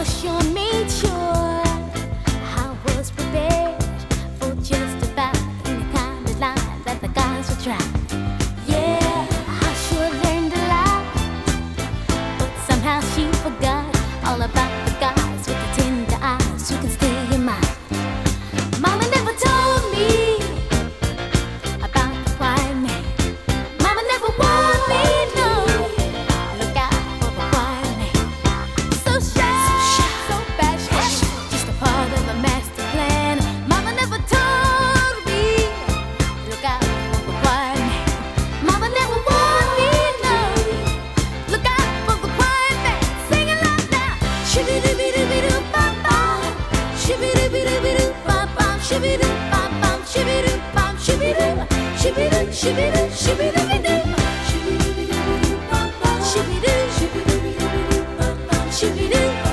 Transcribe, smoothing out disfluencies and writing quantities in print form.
sure made sure I was prepared for just about any kind of line that the guys would try. Yeah, I sure learned a lot, but somehow she forgot all about the guys with the tender eyes who can steal your mind. Mama never told me about the quiet man. Mama never warned me, no. Look out for the quiet man. So shy, so bashful, just a part of the master plan. Mama never told me, look out for the quiet man. Mama never warned me, no. Look out for the quiet man. Sing it loud now. Shibidi-bidi-bidi-bop-bop. Shibidi-bidi-bidi-bop-bop. Shibidi-bop-bop. Shibidi-bop, shibidi, shibidi, shibidi, shibidi-bidi. Shibidi-bidi-bidi-bop-bop. Shibidi, shibidi-bidi-bop-bop. Shibidi.